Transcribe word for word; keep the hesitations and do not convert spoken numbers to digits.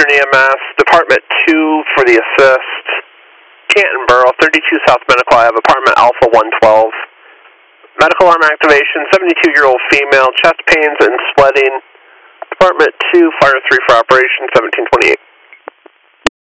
Western E M S, Department two for the assist, Canton Borough, thirty-two South Medical Ave, apartment Alpha one twelve. Medical alarm activation, seventy-two-year-old female, chest pains and sweating. Department two, Fire three for operation, seventeen twenty-eight.